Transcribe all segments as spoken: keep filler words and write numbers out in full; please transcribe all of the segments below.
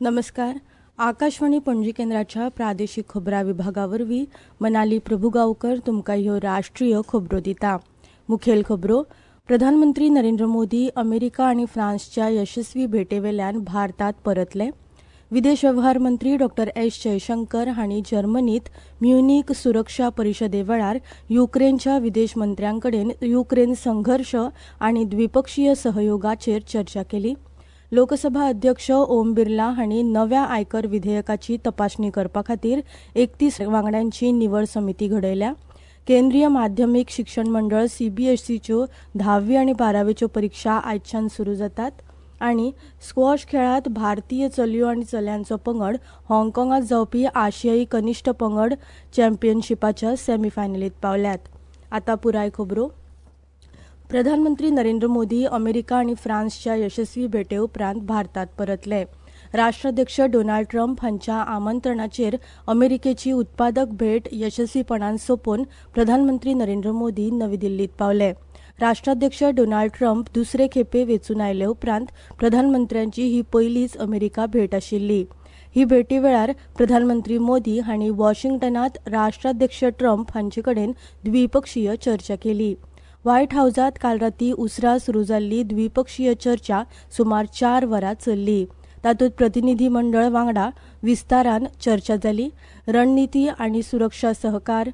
नमस्कार. आकाशवाणी पणजी केंद्राच्या प्रादेशीक खबरां विभागावरवीं मनाली प्रभुगांवकर तुमकां ह्यो राष्ट्रीय खबरो दिता. मुखेल खबरो. प्रधानमंत्री नरेंद्र मोदी अमेरिका आनी फ्रांसच्या यशस्वी भेटेवेल्यान भारतात परतले. विदेश वेव्हार मंत्री डॉ एस जयशंकर हांणी जर्मनीत म्युनिक सुरक्षा परिशदे वेळार युक्रेनच्या विदेश मंत्र्यांकडेन युक्रेन संघर्श आनी द्विपक्षीय सहयोगाचेर चर्चा केली. लोकसभा अध्यक्ष ओम बिर्ला हांणी नव्या आयकर विधेयकाची तपासणी करपा खातीर एकतीस वांगड्यांची निवड समिती घडयल्या. केंद्रीय माध्यमीक शिक्षण मंडळ सीबीएसईच्यो धावी आनी बारावेच्यो परीक्षा आयजच्यान सुरू जातात. आनी स्क्वॉश खेळांत भारतीय चलयो आनी चल्यांचो पंगड हाँगकाँगांत जावपी आशियाई कनिश्ट पंगड चॅम्पियनशिपाच्या सेमीफायनलींत पावल्यात. आतां पुराय खबरो. प्रधानमंत्री नरेंद्र मोदी अमेरिका आनी फ्रांसच्या यशस्वी भेटे उपरांत भारतात परतले. राष्ट्राध्यक्ष डोनाल्ड ट्रम्प हांच्या आमंत्रणाचेर अमेरिकेची उत्पादक भेट यशस्वीपणान सोंपोवन प्रधानमंत्री नरेंद्र मोदी नवी दिल्लीत पावले. राष्ट्राध्यक्ष डोनाल्ड ट्रम्प दुसरे खेपे वेंचून आयले उपरांत प्रधानमंत्र्यांची ही पयलीच अमेरिका भेट आशिल्ली. ही भेटी वेळार प्रधानमंत्री मोदी हांणी वॉशिंग्टनात राष्ट्राध्यक्ष ट्रम्प हांचे कडेन द्विपक्षीय चर्चा केली. व्हायट हावसात काल रातीं उसरां सुरू जाल्ली द्विपक्षीय चर्चा सुमार चार वरां चल्ली. तातूंत प्रतिनिधी मंडळ वांगडा विस्तारान चर्चा जाली. रणनीती आनी सुरक्षा सहकार,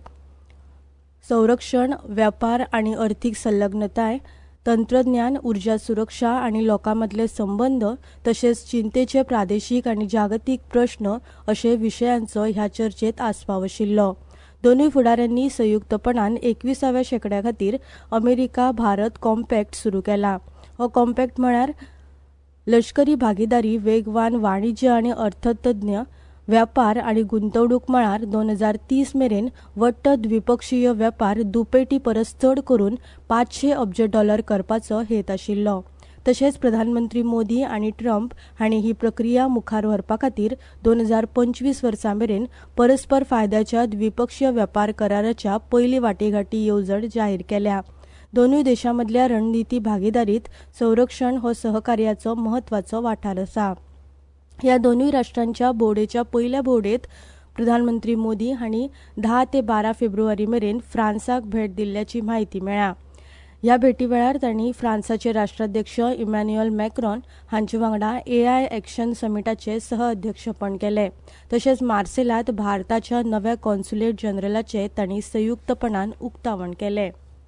संरक्षण, वेपार आनी अर्थीक संलग्नताय, तंत्रज्ञान, उर्जा सुरक्षा आनी लोकां मदले संबंद तशेंच चिंतेचे प्रादेशीक आनी जागतीक प्रस्न अशे विशयांचो ह्या चर्चेत आस्पाव आशिल्लो. दोनूय फुडाऱ्यांनी संयुक्तपणान एकविसाव्या शेंकड्या खातीर अमेरिका भारत कॉम्पॅक्ट सुरू केला. हो कॉम्पॅक्ट म्हळ्यार लश्करी भागीदारी, वेगवान वाणिज्य आनी अर्थतज्ञ, वेपार आनी गुंतवणूक मळार दोन हजार तीस मेरेन वट्ट द्विपक्षीय वेपार दुपेटी परस चड करून पांचशे अब्ज डॉलर करपाचो हेत आशिल्लो. तशेंच प्रधानमंत्री मोदी आनी ट्रम्प हांणी ही प्रक्रिया मुखार व्हरपा खातीर दोन हजार पंचवीस वर्सा मेरेन परस्पर फायद्याच्या द्विपक्षीय वेपार कराराच्या पयली वाटेघाटी येवजण जाहीर केल्या. दोनूय देशां मदल्या रणनीती भागीदारीत संरक्षण हो सहकार्याचो म्हत्वाचो वाठार आसा. ह्या दोनूय राष्ट्रांच्या भोंवडेच्या पयल्या भोंवडेंत प्रधानमंत्री मोदी हांणी धा ते बारा फेब्रुवारी मेरेन फ्रांसाक भेट दिल्ल्याची म्हायती मेळ्ळ्या. ह्या भेटी वेळार तांणी फ्रांसाचे राष्ट्राध्यक्ष इमॅन्युएल मॅक्रॉन हांचे वांगडा एआय एक्शन समिटाचे सहअध्यक्षपण केले. तशेंच मार्सेलांत भारताच्या नव्या कॉन्सुलेट जनरलाचे तांणी संयुक्तपणान उक्तावण केलें.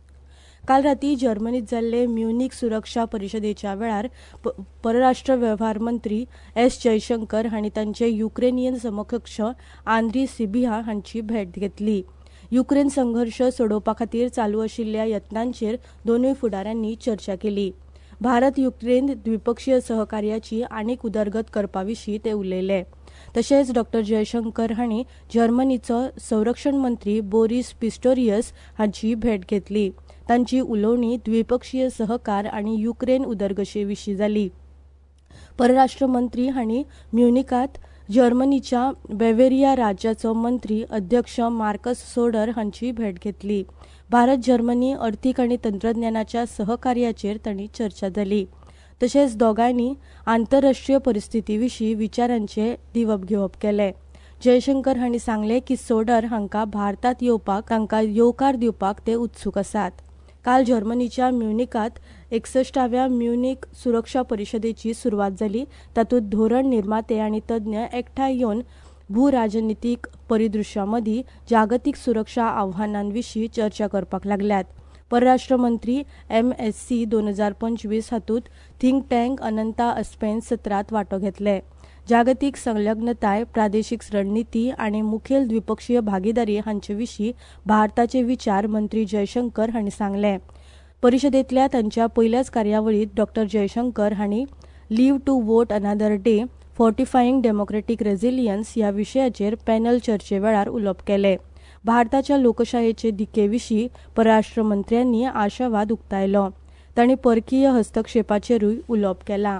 काल रातीं जर्मनीत जाल्ले म्युनिक सुरक्षा परिशदेच्या वेळार परराष्ट्र वेव्हार मंत्री एस जयशंकर हांणी तांचे युक्रेनियन समकक्ष आंद्री सिबिहा हांची भेट घेतली. युक्रेन संघर्ष सोडोवपा खातीर चालू आशिल्ल्या यत्नांचेर दोनूय फुडाऱ्यांनी चर्चा केली. भारत युक्रेन द्विपक्षीय सहकार्याची आनीक उदरगत करपा विशीं ते उलयले. तशेंच डॉ जयशंकर हांणी जर्मनीचो संरक्षण मंत्री बोरिस पिस्टोरियस हांची भेट घेतली. तांची उलोवणी द्विपक्षीय सहकार आनी युक्रेन उदरगते विशीं जाली. परराष्ट्र मंत्री हांणी म्युनिकांत जर्मनीच्या बॅव्हेरिया राज्याचो मंत्री अध्यक्ष मार्कस सोडर हांची भेट घेतली. भारत जर्मनी अर्थीक आनी तंत्रज्ञानाच्या सहकार्याचेर तांणी चर्चा जाली. तशेंच दोगांयनी आंतरराष्ट्रीय परिस्थिती विशीं विचारांचे दिवप घेवप केले. जयशंकर हांणी सांगलें की सोडर हांकां भारतात येवपाक तांकां येवकार दिवपाक ते उत्सूक आसात. काल जर्मनीच्या म्युनिकांत एकसश्टाव्या म्युनिक सुरक्षा परिशदेची सुरवात जाली. तातूंत धोरण निर्माते आनी तज्ञ एकठांय येवन भूराजनितीक परिदृश्या मदीं जागतीक सुरक्षा आव्हानांविशीं चर्चा करपाक लागल्यात. परराष्ट्र मंत्री एम एस सी दोन हजार पंचवीस हातूंत थिंक टँक अनंता अस्पेन सत्रांत वांटो घेतले. जागतीक संलग्नताय, प्रादेशीक रणनीती आनी मुखेल द्विपक्षीय भागीदारी हांचे विशीं भारताचे विचार मंत्री जयशंकर हांणी सांगले. परिशदेंतल्या तांच्या पयल्याच कार्यावळींत डॉ जयशंकर हांणी leave to vote another day, fortifying democratic resilience ह्या विशयाचेर पॅनल चर्चे वेळार उलोवप केलें. भारताच्या लोकशायेचे दिके विशीं परराष्ट्र मंत्र्यांनी आशावाद उक्तायलो. तांणी परकीय हस्तक्षेपाचेरूय उलोवप केलां.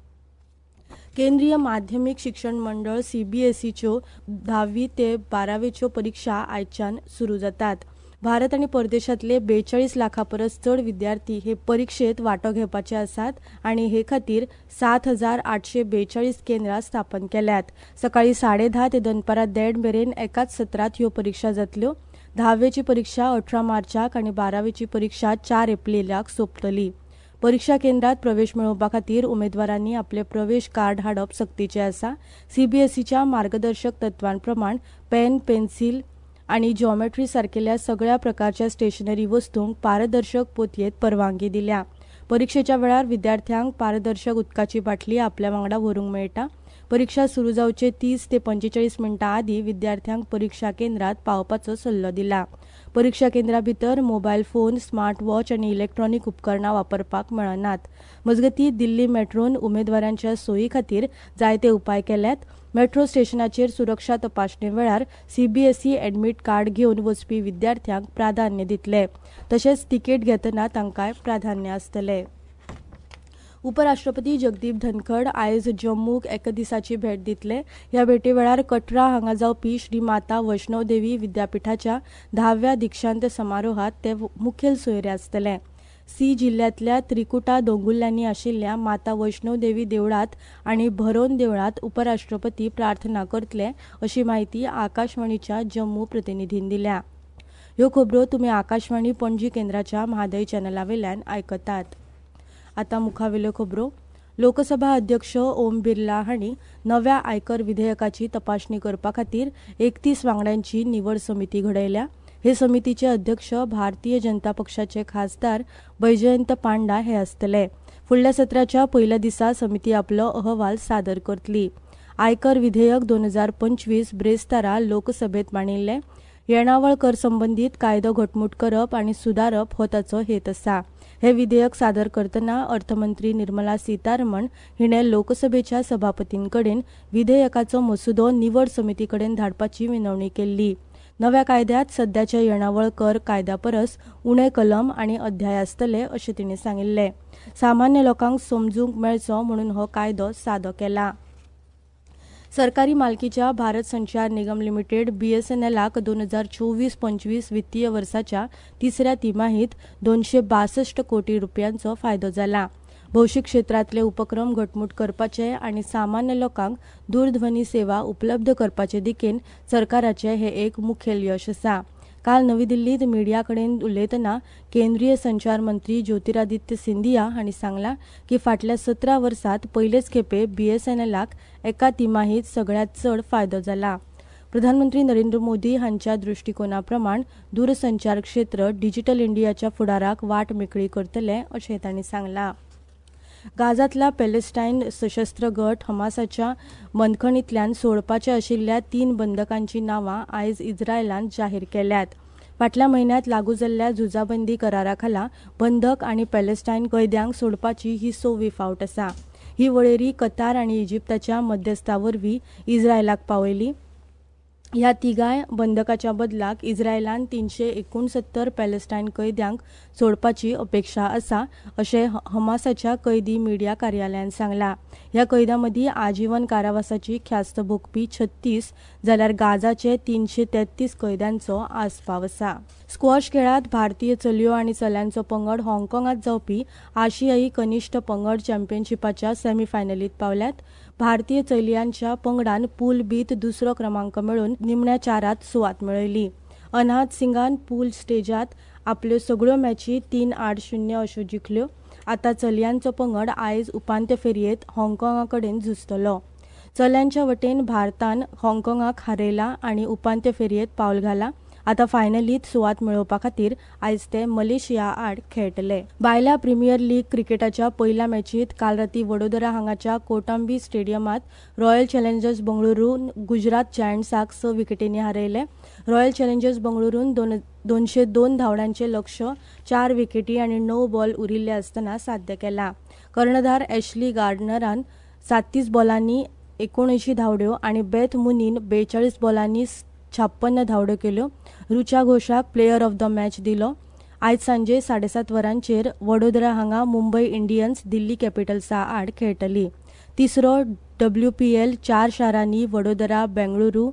केंद्रीय माध्यमीक शिक्षण मंडळ सीबीएसईच्यो धावी ते बारावेच्यो परीक्षा आयजच्यान सुरू जातात. भारत आनी परदेशांतले बेचाळीस लाखा परस चड विद्यार्थी हे परीक्षेत वांटो घेवपाचे आसात आनी हे खातीर सात हजार आठशे बेचाळीस केंद्रां स्थापन केल्यात. सकाळी साडे धा ते दनपारां देड मेरेन एकाच सत्रांत ह्यो परीक्षा जातल्यो. धावेची परीक्षा अठरा मार्चाक आनी बारावेची परीक्षा चार एप्रिलाक सोंपतली. परीक्षा केंद्रात प्रवेश मेळोवपा खातीर उमेदवारांनी आपले प्रवेश कार्ड हाडप सक्तीचें आसा. सीबीएसईच्या मार्गदर्शक तत्वां प्रमाण पेन, पेन्सिल आनी जॉमेट्री सारकेल्या सगळ्या प्रकारच्या स्टेशनरी वस्तूंक पारदर्शक पोतयेंत परवानगी दिल्या. परीक्षेच्या वेळार विद्यार्थ्यांक पारदर्शक उदकाची बाटली आपल्या वांगडा व्हरूंक मेळटा. परीक्षा सुरू जावचे तीस ते पंचेचाळीस मिनटां आदीं विद्यार्थ्यांक परीक्षा केंद्रात पावपाचो सल्लो दिला. परीक्षा केंद्रा भितर मोबायल फोन, स्मार्ट वॉच आनी इलेक्ट्रॉनिक उपकरणां वापरपाक मेळनात. मजगतीं दिल्ली मेट्रोन उमेदवारांच्या सोयी खातीर जायते उपाय केल्यात. मेट्रो स्टेशनाचेर सुरक्षा तपासणे वेळार सीबीएसई एडमीट कार्ड घेवन वचपी विद्यार्थ्यांक प्राधान्य दितले. तशेंच तिकेट घेतना तांकां प्राधान्य आसतलें. उपराष्ट्रपती जगदीप धनखड आयज जम्मूक एका दिसाची भेट दितले. ह्या भेटे वेळार कटरा हांगा जावपी श्री माता वैष्णव देवी विद्यापीठाच्या धाव्या दिक्षांत समारोहात ते मुखेल सोयरे आसतले. सी जिल्ल्यांतल्या त्रिकुटा दोंगुल्ल्यांनी आशिल्ल्या माता वैष्णव देवी देवळात आनी भरोन देवळात उपराष्ट्रपती प्रार्थना करतले अशी माहिती आकाशवाणीच्या जम्मू प्रतिनिधीन दिल्या. ह्यो खबरो तुमी आकाशवाणी पणजी केंद्राच्या म्हादय चॅनलावेल्यान आयकतात. आतां मुखावेल्यो खबरो. लोकसभा अध्यक्ष ओम बिर्ला हांणी नव्या आयकर विधेयकाची तपासणी करपा खातीर एकतीस वांगड्यांची निवड समिती घडयल्या. हे समितीचे अध्यक्ष भारतीय जनता पक्षाचे खासदार बैजयंत पांडा हे आसतले. फुडल्या सत्राच्या पयल्या दिसा समिती आपलो अहवाल सादर करतली. आयकर विधेयक दोन हजार पंचवीस ब्रेस्तारा लोकसभेत मांडिल्ले. येणावळ कर संबंदीत कायदो घटमूट करप आनी सुदारप हो ताचो हेत आसा. हे विधेयक सादर करतना अर्थमंत्री निर्मला सीतारमण हिणें लोकसभेच्या सभापतींकडेन विधेयकाचो मसुदो निवड समितीकडेन धाडपाची विनवणी केल्ली. नव्या कायद्यात सध्याच्या येणावळ कर कायद्या परस उणे कलम आनी अध्याय आसतले अशें तिणें सांगिल्लें. सामान्य लोकांक समजूंक मेळचो म्हणून हो कायदो सादो केला. सरकारी मालकीच्या भारत संचार निगम लिमिटेड बीएसएनएलाक दोन हजार चोवीस पंचवीस वित्तीय वर्साच्या तिसऱ्या तिमाहीत दोनशे बासष्ट कोटी रुपयांचो फायदो जाला. भौशीक क्षेत्रांतले उपक्रम घटमूट करपाचे आनी सामान्य लोकांक दूरध्वनी सेवा उपलब्ध करपाचे दिकेन सरकाराचे हे एक मुखेल यश आसा. काल नवी दिल्लीत मिडिया कडेन उलयतना केंद्रीय संचार मंत्री ज्योतिरादित्य सिंधिया हांणी सांगलां की फाटल्या सतरा वर्सांत पयलेच खेपे बीएसएनएलाक एका तिमाहीत सगळ्यांत चड फायदो जाला. प्रधानमंत्री नरेंद्र मोदी हांच्या दृश्टिकोना प्रमाण दूरसंचार क्षेत्र डिजिटल इंडियाच्या फुडाराक वाट मेकळी करतले अशें तांणी सांगलां. गाझांतला पॅलेस्टायन सशस्त्र गट हमासाच्या बंदखणींतल्यान सोडपाचे आशिल्ल्या तीन बंदकांची नांवां आयज इस्रायलान जाहीर केल्यात. फाटल्या म्हयन्यांत लागू जाल्ल्या झुजाबंदी करारा खाला बंदक आनी पॅलेस्टायन कैद्यांक सोडपाची ही सव्वी फावट आसा. ही वळेरी कतार आनी इजिप्ताच्या मध्यस्थावरवीं इस्रायलाक पावयली. ह्या तिगाय बंदकाच्या बदलाक इस्रायलान तीनशे एकोणसत्तर पॅलेस्टायन कैद्यांक सोडपाची अपेक्षा आसा अशें हमासाच्या कैदी मिडिया कार्यालयान सांगलां. ह्या कैद्यां मदीं आजीवन कारावासाची ख्यास्त भोगपी छत्तीस जाल्यार गाझाचे तीनशे तेत्तीस कैद्यांचो आस्पाव आसा. स्क्वॉश खेळांत भारतीय चलयो आनी चल्यांचो पंगड हाँगकाँगांत जावपी आशियाई कनिश्ठ पंगड चॅम्पियनशिपाच्या सेमीफायनलींत पावल्यात. भारतीय चलयांच्या पंगडान पूल बीत दुसरो क्रमांक मेळोवन निमण्या चारांत सुवात मेळयली. अनाहत सिंगान पूल स्टेजात आपल्यो सगळ्यो मॅची तीन आठ शुन्य अश्यो जिखल्यो. आतां चलयांचो पंगड आयज उपांत्य फेरयेत हाँगकाँगा कडेन झुजतलो. चल्यांच्या वटेन भारतान हाँगकाँगाक हारयला आनी उपांत्य फेरयेत पावल घाला. आतां फायनलींत सुवात मेळोवपा खातीर आयज ते मलेशिया आड खेळटले. बायल्या प्रिमियर लीग क्रिकेटाच्या पयल्या मॅचींत काल रातीं वडोदरा हांगाच्या कोटंबी स्टेडियमांत रॉयल चॅलेंजर्स बंगळुरून गुजरात जायंट्साक स विकेटींनी हारयले. रॉयल चॅलेंजर्स बंगळुरून दोन दोनशे दोन धांवड्यांचें लक्ष चार विकेटी आनी णव बॉल उरिल्ले आसतना साध्य केलां. कर्णधार ॲशली गार्डनरान सात्तीस बॉलांनी एकोणऐंशी धांवड्यो आनी बेथ मुनीन बेचाळीस बॉलांनी छाप्पन्न धांवड्यो केल्यो. रुचा घोषाक प्लेयर ऑफ द मॅच दिलो. आयज सांजे साडेसात वरांचेर वडोदरा हांगा मुंबय इंडियन्स दिल्ली कॅपिटल्सा आड खेळटली. तिसरो डब्ल्यूपीएल चार शारांनी वडोदरा, बेंगळुरू,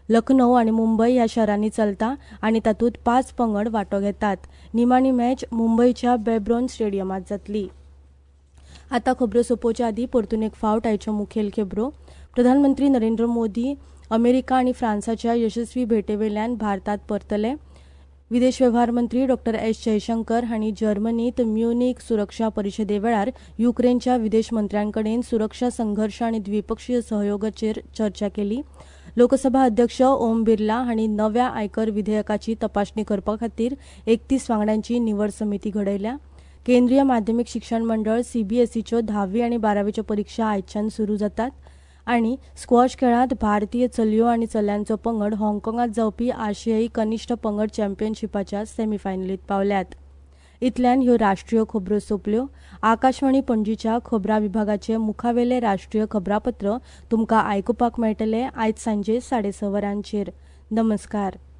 लखनौ आनी मुंबय ह्या शारांनी चलता आनी तातूंत पाच पंगड वांटो घेतात. निमाणी मॅच मुंबयच्या बेब्रोन स्टेडियमांत जातली. आतां खबरो सोंपोवचे आदीं परतून एक फावट आयच्यो मुखेल खबरो. प्रधानमंत्री नरेंद्र मोदी अमेरिका आनी फ्रांसाच्या यशस्वी भेटेवेल्यान भारतात परतले. विदेश वेव्हार मंत्री डॉ एस जयशंकर हांणी जर्मनींत म्युनीक सुरक्षा परिशदे वेळार युक्रेनच्या विदेश मंत्र्यांकडेन सुरक्षा संघर्श आनी द्विपक्षीय सहयोगाचेर चर्चा केली. लोकसभा अध्यक्ष ओम बिर्ला हांणी नव्या आयकर विधेयकाची तपासणी करपा खातीर एकतीस वांगड्यांची निवड समिती घडयल्या. केंद्रीय माध्यमीक शिक्षण मंडळ सीबीएसईच्यो धावी आनी बारावेच्यो परीक्षा आयच्यान सुरू जातात. आनी स्क्वॉश खेळांत भारतीय चलयो आनी चल्यांचो पंगड हाँगकाँगांत जावपी आशियाई कनिश्ठ पंगड चॅम्पियनशिपाच्या सेमीफायनलींत पावल्यात. इतल्यान ह्यो राष्ट्रीय खबरो सोंपल्यो. आकाशवाणी पणजीच्या खबरां विभागाचे मुखावेले राष्ट्रीय खबरापत्र तुमकां आयकुपाक मेळटले आयज सांजे साडे स वरांचेर. नमस्कार.